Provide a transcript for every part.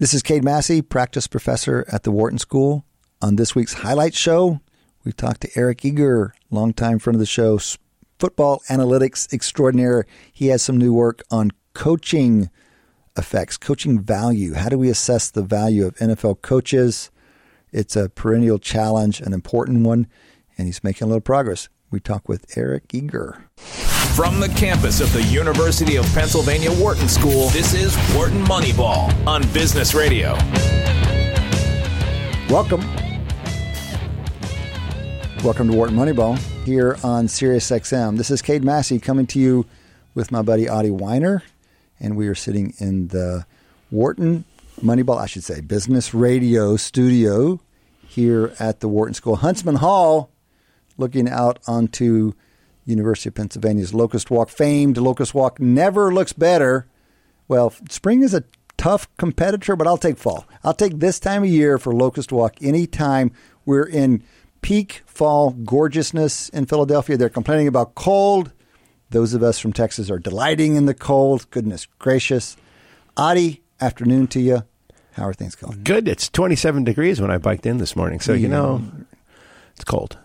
This is Cade Massey, practice professor at the Wharton School. On this week's Highlight Show, we talked to Eric Eager, longtime friend of the show, football analytics extraordinaire. He has some new work on coaching effects, coaching value. How do we assess the value of NFL coaches? It's a perennial challenge, an important one, and he's making a little progress. We talk with Eric Eager. From the campus of the University of Pennsylvania Wharton School, this is Wharton Moneyball on Business Radio. Welcome to Wharton Moneyball here on SiriusXM. This is Cade Massey coming to you with my buddy Adi Weiner, and we are sitting in the Wharton Moneyball, I should say, Business Radio studio here at the Wharton School. Huntsman Hall, looking out onto University of Pennsylvania's Locust Walk. Famed Locust Walk never looks better. Well, spring is a tough competitor, but I'll take fall. I'll take this time of year for Locust Walk anytime we're in peak fall gorgeousness in Philadelphia. They're complaining about cold. Those of us from Texas are delighting in the cold. Goodness gracious. Adi, afternoon to you. How are things going? Good. It's 27 degrees when I biked in this morning, so it's cold.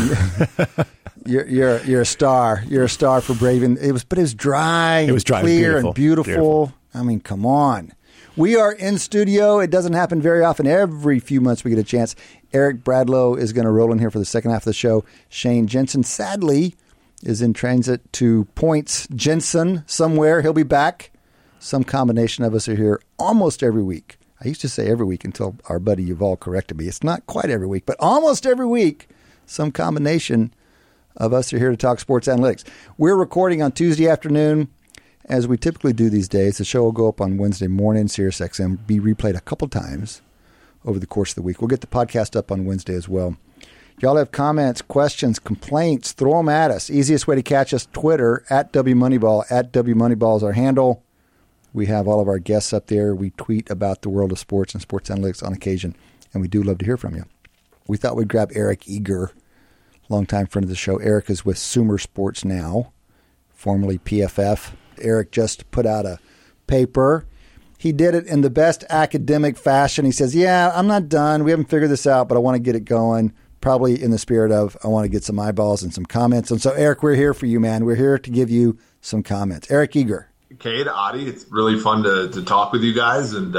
You're a star. You're a star for braving. It was dry. It was dry, clear, and beautiful. I mean, come on. We are in studio. It doesn't happen very often. Every few months we get a chance. Eric Bradlow is going to roll in here for the second half of the show. Shane Jensen, sadly, is in transit to Points Jensen somewhere. He'll be back. Some combination of us are here almost every week. I used to say every week until our buddy Yuval corrected me. It's not quite every week, but almost every week, some combination of us are here to talk sports analytics. We're recording on Tuesday afternoon, as we typically do these days. The show will go up on Wednesday morning, SiriusXM, be replayed a couple times over the course of the week. We'll get the podcast up on Wednesday as well. If y'all have comments, questions, complaints, throw them at us. Easiest way to catch us, Twitter, @WMoneyball. @WMoneyball is our handle. We have all of our guests up there. We tweet about the world of sports and sports analytics on occasion, and we do love to hear from you. We thought we'd grab Eric Eager, longtime friend of the show. Eric is with Sumer Sports Now, formerly PFF. Eric just put out a paper. He did it in the best academic fashion. He says, yeah, I'm not done. We haven't figured this out, but I want to get it going, probably in the spirit of I want to get some eyeballs and some comments. And so, Eric, we're here for you, man. We're here to give you some comments. Eric Eager. Cade, Adi, it's really fun to talk with you guys. And,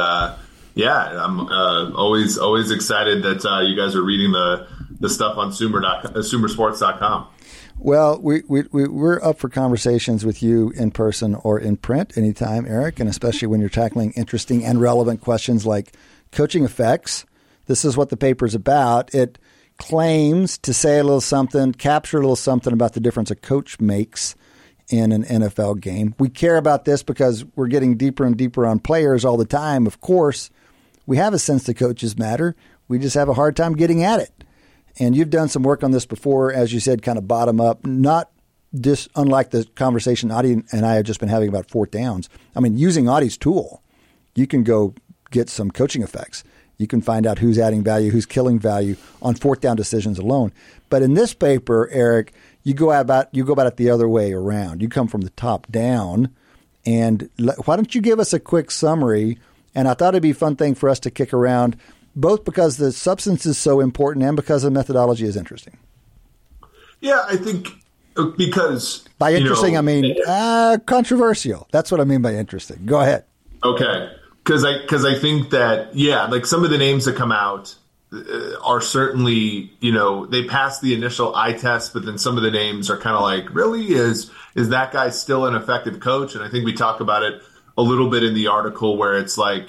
I'm always excited that you guys are reading the stuff on sumersports.com. Well, we're up for conversations with you in person or in print anytime, Eric, and especially when you're tackling interesting and relevant questions like coaching effects. This is what the paper's about. It claims to say a little something, capture a little something about the difference a coach makes in an NFL game. We care about this because we're getting deeper and deeper on players all the time. Of course, we have a sense that coaches matter. We just have a hard time getting at it. And you've done some work on this before, as you said, kind of bottom up, not unlike the conversation Adi and I have just been having about fourth downs. I mean, using Adi's tool, you can go get some coaching effects. You can find out who's adding value, who's killing value on fourth down decisions alone. But in this paper, Eric, you go about it the other way around. You come from the top down. And why don't you give us a quick summary? And I thought it'd be a fun thing for us to kick around, both because the substance is so important and because the methodology is interesting. Yeah, I think because... By interesting, I mean controversial. That's what I mean by interesting. Go ahead. Okay. Because I think that, like some of the names that come out are certainly, they pass the initial eye test, but then some of the names are kind of like, really? Is that guy still an effective coach? And I think we talk about it a little bit in the article where it's like,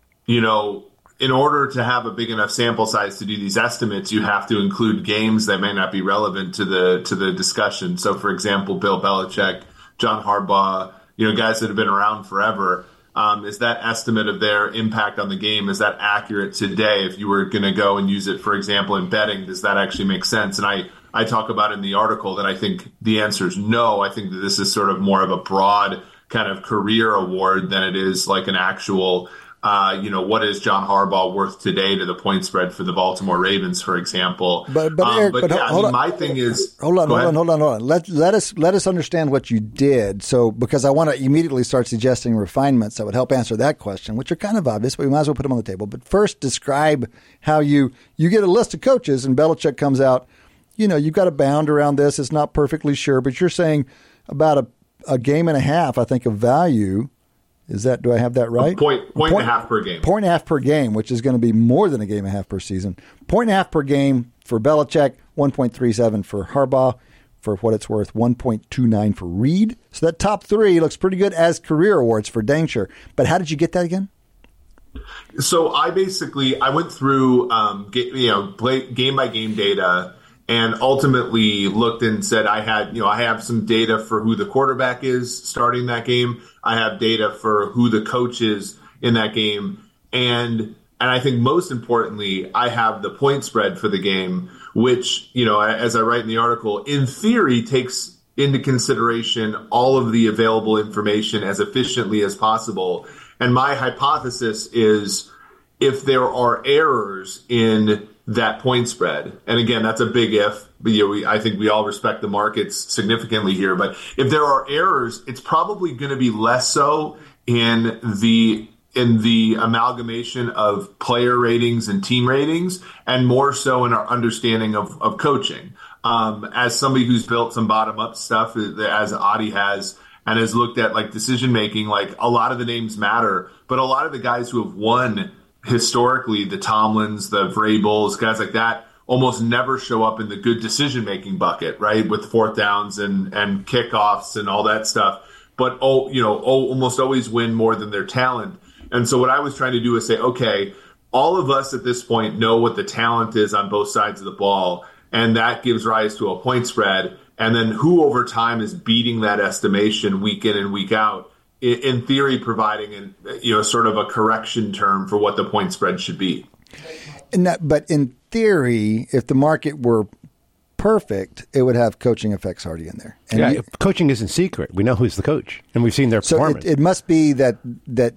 in order to have a big enough sample size to do these estimates, you have to include games that may not be relevant to the discussion. So, for example, Bill Belichick, John Harbaugh, guys that have been around forever. Is that estimate of their impact on the game, is that accurate today? If you were going to go and use it, for example, in betting, does that actually make sense? And I talk about in the article that I think the answer is no. I think that this is sort of more of a broad kind of career award than it is like an actual what is John Harbaugh worth today to the point spread for the Baltimore Ravens, for example. But Eric, my thing is, hold on. Let us understand what you did. So, because I want to immediately start suggesting refinements that would help answer that question, which are kind of obvious, but we might as well put them on the table. But first, describe how you get a list of coaches, and Belichick comes out. You've got a bound around this. It's not perfectly sure, but you're saying about a game and a half, I think, of value. Do I have that right? Point and a half per game. Point and a half per game, which is going to be more than a game and a half per season. Point and a half per game for Belichick, 1.37 for Harbaugh, for what it's worth, 1.29 for Reed. So that top three looks pretty good as career awards for dang sure. But how did you get that again? So I went through game by game data and ultimately looked and said I have some data for who the quarterback is starting that game. I have data for who the coach is in that game. And I think most importantly, I have the point spread for the game, which, as I write in the article, in theory takes into consideration all of the available information as efficiently as possible. And my hypothesis is if there are errors in that point spread, and again, that's a big if, but I think we all respect the markets significantly here, but if there are errors, it's probably going to be less so in the amalgamation of player ratings and team ratings, and more so in our understanding of coaching. As somebody who's built some bottom-up stuff, as Adi has, and has looked at like decision making, like a lot of the names matter, but a lot of the guys who have won historically, the Tomlins, the Vrabels, guys like that, almost never show up in the good decision making bucket, right? With fourth downs and kickoffs and all that stuff, but almost always win more than their talent. And so what I was trying to do is say, okay, all of us at this point know what the talent is on both sides of the ball, and that gives rise to a point spread. And then who over time is beating that estimation week in and week out, in theory, providing sort of a correction term for what the point spread should be. But in theory, if the market were perfect, it would have coaching effects already in there. And coaching isn't secret. We know who's the coach, and we've seen their performance. So it must be that the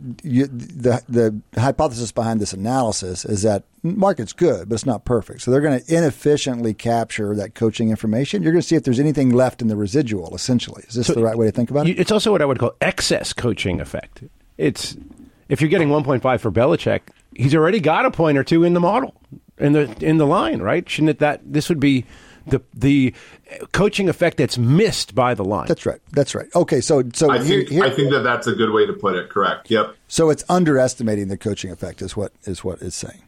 hypothesis behind this analysis is that market's good, but it's not perfect. So they're going to inefficiently capture that coaching information. You're going to see if there's anything left in the residual, essentially. Is this the right way to think about it? It's also what I would call excess coaching effect. It's if you're getting 1.5 for Belichick, he's already got a point or two in the model, in the line, right? Shouldn't this would be the coaching effect that's missed by the line? That's right. Okay, so I think that's a good way to put it. Correct. Yep. So it's underestimating the coaching effect is what it's saying.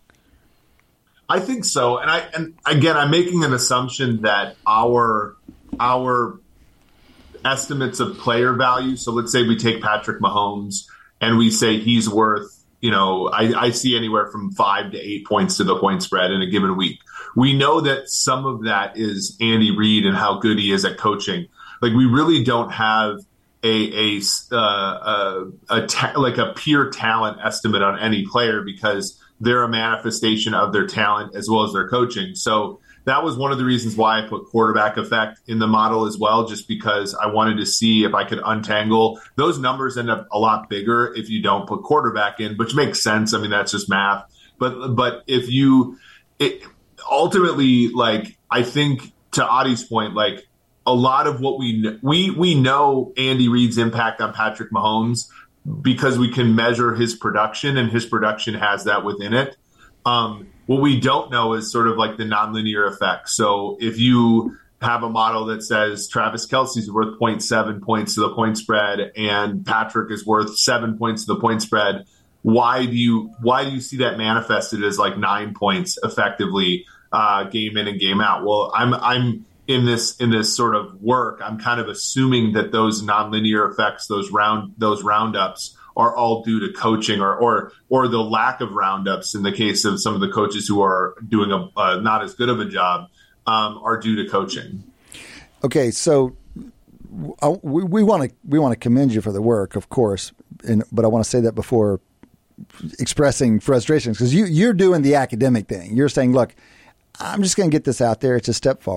I think so, and again, I'm making an assumption that our estimates of player value. So let's say we take Patrick Mahomes and we say he's worth, I see anywhere from 5 to 8 points to the point spread in a given week. We know that some of that is Andy Reid and how good he is at coaching. Like we really don't have a pure talent estimate on any player because they're a manifestation of their talent as well as their coaching. So that was one of the reasons why I put quarterback effect in the model as well, just because I wanted to see if I could untangle. Those numbers end up a lot bigger if you don't put quarterback in, which makes sense. I mean, that's just math. But if ultimately, like, I think to Adi's point, like a lot of what we know Andy Reid's impact on Patrick Mahomes because we can measure his production, and his production has that within it. What we don't know is sort of like the nonlinear effect. So if you have a model that says Travis Kelce's worth 0.7 points to the point spread and Patrick is worth 7 points to the point spread, why do you see that manifested as like 9 points effectively game in and game out? Well, I'm in this sort of work, I'm kind of assuming that those nonlinear effects, those roundups, are all due to coaching or the lack of roundups in the case of some of the coaches who are doing a not as good of a job are due to coaching. Okay, so we want to commend you for the work, of course, but I want to say that before expressing frustrations, because you're doing the academic thing. You're saying, look, I'm just going to get this out there. It's a step forward.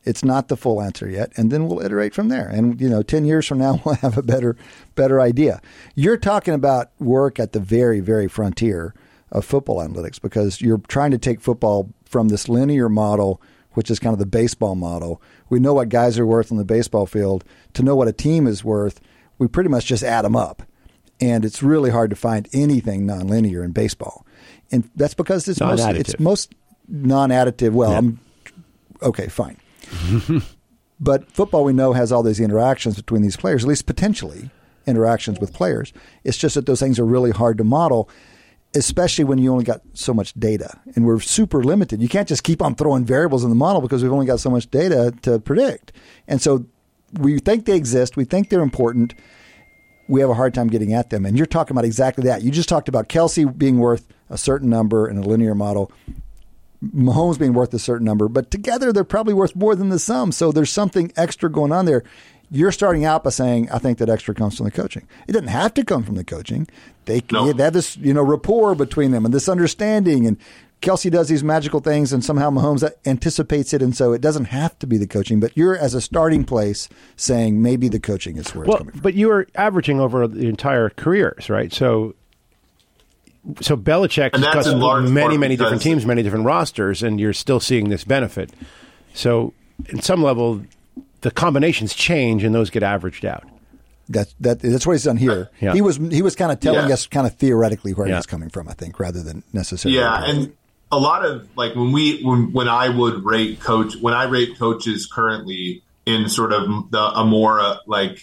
It's not the full answer yet, and then we'll iterate from there. And 10 years from now, we'll have a better idea. You're talking about work at the very, very frontier of football analytics, because you're trying to take football from this linear model, which is kind of the baseball model. We know what guys are worth on the baseball field. To know what a team is worth, we pretty much just add them up. And it's really hard to find anything nonlinear in baseball. And that's because it's most non-additive. Well, yeah. Okay, fine. But football, we know, has all these interactions between these players, at least potentially interactions with players. It's just that those things are really hard to model, especially when you only got so much data. And we're super limited. You can't just keep on throwing variables in the model because we've only got so much data to predict. And so we think they exist. We think they're important. We have a hard time getting at them. And you're talking about exactly that. You just talked about Kelsey being worth a certain number in a linear model, Mahomes being worth a certain number, but together they're probably worth more than the sum. So there's something extra going on there. You're starting out by saying, I think that extra comes from the coaching. It doesn't have to come from the coaching. They have this, rapport between them and this understanding. And Kelsey does these magical things, and somehow Mahomes anticipates it. And so it doesn't have to be the coaching, but you're, as a starting place, saying maybe the coaching is where it's coming from. But you were averaging over the entire careers, right? So Belichick has got many different teams, many different rosters, and you're still seeing this benefit. So, in some level, the combinations change, and those get averaged out. That's what he's done here. Yeah. He was kind of telling us kind of theoretically where he's coming from, I think, rather than necessarily. Yeah, and a lot of like when I rate coaches currently in sort of a more like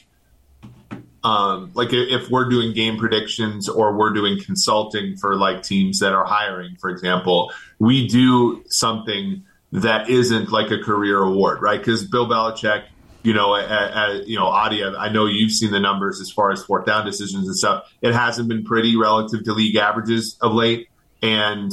if we're doing game predictions or we're doing consulting for like teams that are hiring, for example, we do something that isn't like a career award, right? Because Bill Belichick, Adi, I know you've seen the numbers as far as fourth down decisions and stuff. It hasn't been pretty relative to league averages of late, and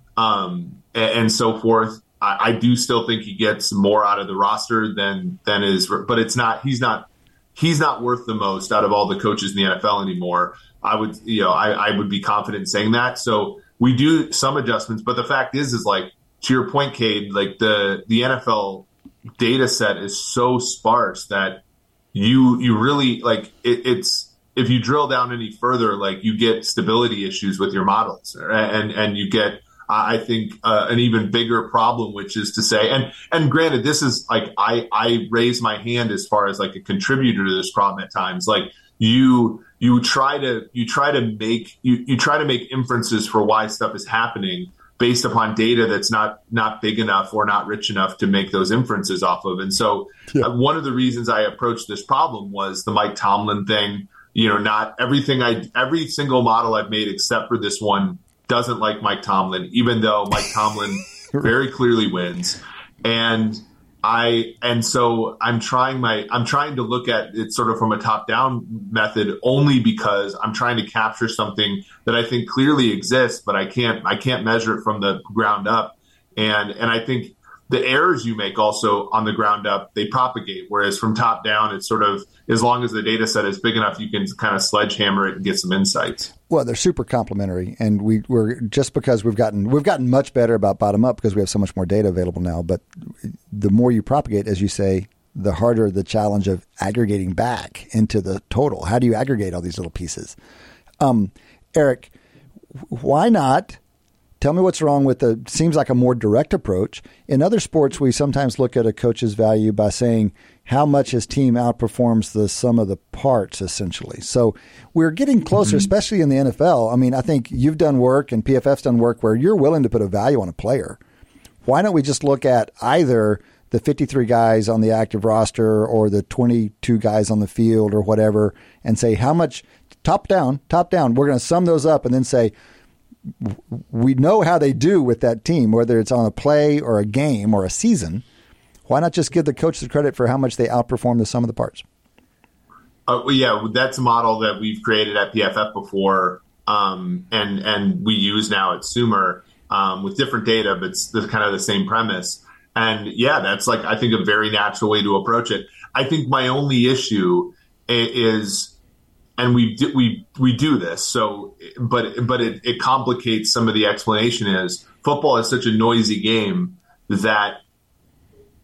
so forth. I do still think he gets more out of the roster than is, but it's not. He's not worth the most out of all the coaches in the NFL anymore. I would be confident in saying that. So we do some adjustments, but the fact is like, to your point, Cade, like the NFL data set is so sparse that you really like it's if you drill down any further, like you get stability issues with your models, and you get I think an even bigger problem, which is to say, and granted, this is like I raise my hand as far as like a contributor to this problem at times. Like you try to make inferences for why stuff is happening based upon data that's not big enough or not rich enough to make those inferences off of. And so one of the reasons I approached this problem was the Mike Tomlin thing. Not every single model I've made except for this one doesn't like Mike Tomlin, even though Mike Tomlin very clearly wins. So I'm trying to look at it sort of from a top-down method, only because I'm trying to capture something that I think clearly exists, but I can't measure it from the ground up. And I think the errors you make also on the ground up, they propagate, whereas from top down, it's sort of, as long as the data set is big enough, you can kind of sledgehammer it and get some insights. Well, they're super complementary, and we're just because we've gotten much better about bottom up because we have so much more data available now. But the more you propagate, as you say, the harder the challenge of aggregating back into the total. How do you aggregate all these little pieces? Eric, why not? Tell me what's wrong with seems like a more direct approach. In other sports, we sometimes look at a coach's value by saying how much his team outperforms the sum of the parts, essentially. So we're getting closer, especially in the NFL. I mean, I think you've done work and PFF's done work where you're willing to put a value on a player. Why don't we just look at either the 53 guys on the active roster or the 22 guys on the field or whatever and say how much top down, we're going to sum those up and then say, we know how they do with that team, whether it's on a play or a game or a season. Why not just give the coach the credit for how much they outperform the sum of the parts? That's a model that we've created at PFF before, and we use now at Sumer with different data, but it's kind of the same premise. And that's like, I think, a very natural way to approach it. I think my only issue is, and we do this, so but it complicates some of the explanation. Is football is such a noisy game that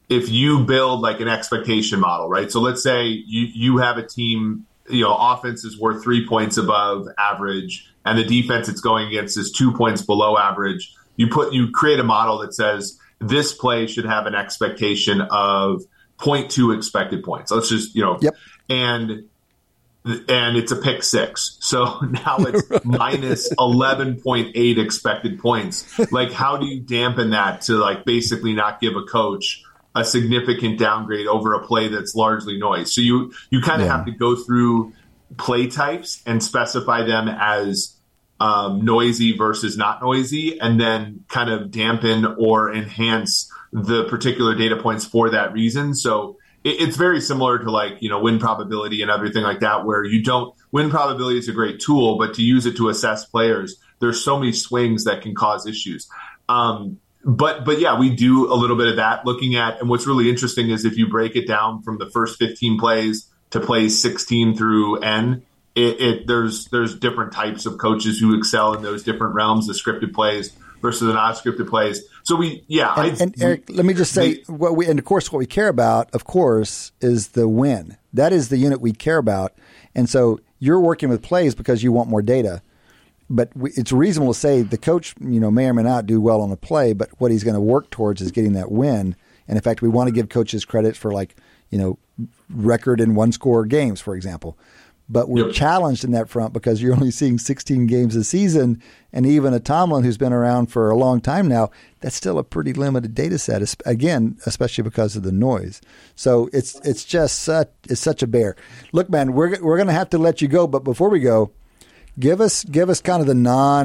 if you build like an expectation model, right? So let's say you have a team, offense is worth 3 points above average, and the defense it's going against is 2 points below average. You create a model that says this play should have an expectation of 0.2 expected points. Let's just, Yep. and it's a pick six. So now it's minus 11.8 expected points. Like, how do you dampen that to like basically not give a coach a significant downgrade over a play that's largely noise? So you kind of have to go through play types and specify them as noisy versus not noisy, and then kind of dampen or enhance the particular data points for that reason. So it's very similar to like, win probability and everything like that, where win probability is a great tool, but to use it to assess players, there's so many swings that can cause issues. But yeah, we do a little bit of that looking at, and what's really interesting is if you break it down from the first 15 plays to plays 16 through N, there's different types of coaches who excel in those different realms, the scripted plays versus the not scripted plays. So and Eric, let me just say what we care about, of course, is the win. That is the unit we care about. And so you're working with plays because you want more data. But it's reasonable to say the coach, may or may not do well on a play, but what he's going to work towards is getting that win. And in fact, we want to give coaches credit for record in one-score games, for example. But we're challenged in that front because you're only seeing 16 games a season, and even a Tomlin who's been around for a long time now, that's still a pretty limited data set. Again, especially because of the noise. So it's such a bear. Look, man, we're going to have to let you go, but before we go, give us kind of the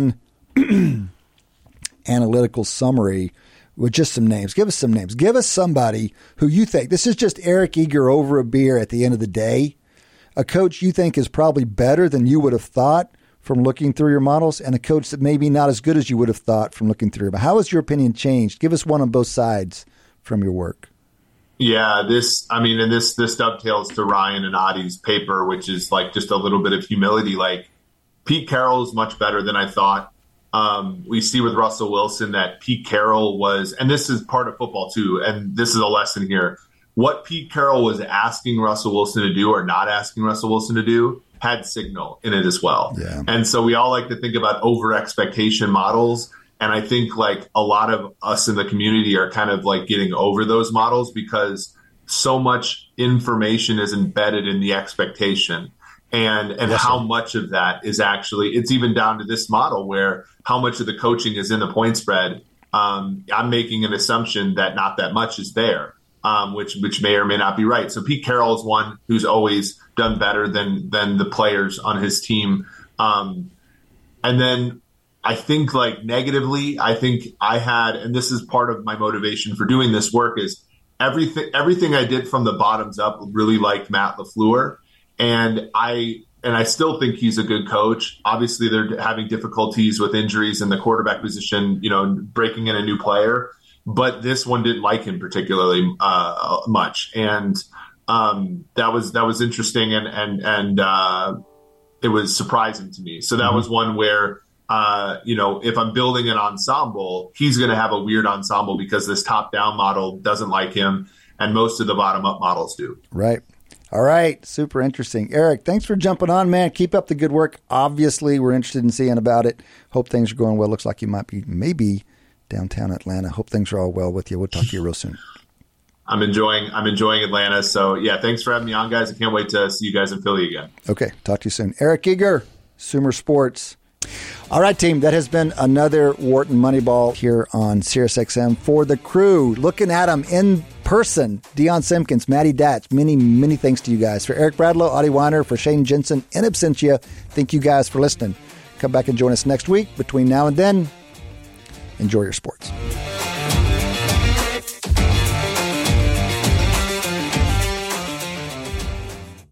non-analytical summary with just some names. Give us some names. Give us somebody who you think, this is just Eric Eager over a beer at the end of the day, a coach you think is probably better than you would have thought from looking through your models, and a coach that maybe not as good as you would have thought from looking through. But how has your opinion changed? Give us one on both sides from your work. Yeah, this dovetails to Ryan and Adi's paper, which is like just a little bit of humility. Like, Pete Carroll is much better than I thought. We see with Russell Wilson that Pete Carroll was, and this is part of football too, and this is a lesson here. What Pete Carroll was asking Russell Wilson to do or not asking Russell Wilson to do had signal in it as well. Yeah. And so we all like to think about over expectation models. And I think like a lot of us in the community are kind of like getting over those models because so much information is embedded in the expectation. And yes, how much of that is actually, it's even down to this model where how much of the coaching is in the point spread. I'm making an assumption that not that much is there. Which may or may not be right. So Pete Carroll is one who's always done better than the players on his team. And then I think like negatively, I think I had, and this is part of my motivation for doing this work, is everything I did from the bottoms up really liked Matt LaFleur. And I still think he's a good coach. Obviously they're having difficulties with injuries in the quarterback position, breaking in a new player. But this one didn't like him particularly much, and that was interesting, and it was surprising to me. So that was one where if I'm building an ensemble, he's going to have a weird ensemble because this top-down model doesn't like him, and most of the bottom-up models do. Right. All right. Super interesting. Eric, thanks for jumping on, man. Keep up the good work. Obviously, we're interested in seeing about it. Hope things are going well. Looks like you might be maybe downtown Atlanta. Hope things are all well with you. We'll talk to you real soon. I'm enjoying Atlanta. So yeah, thanks for having me on, guys. I can't wait to see you guys in Philly again. Okay. Talk to you soon. Eric Eager, Sumer Sports. All right, team. That has been another Wharton Moneyball here on SiriusXM. For the crew, looking at them in person, Deion Simpkins, Matty Datch, many, many thanks to you guys. For Eric Bradlow, Adi Weiner, for Shane Jensen, in absentia, thank you guys for listening. Come back and join us next week. Between now and then, enjoy your sports.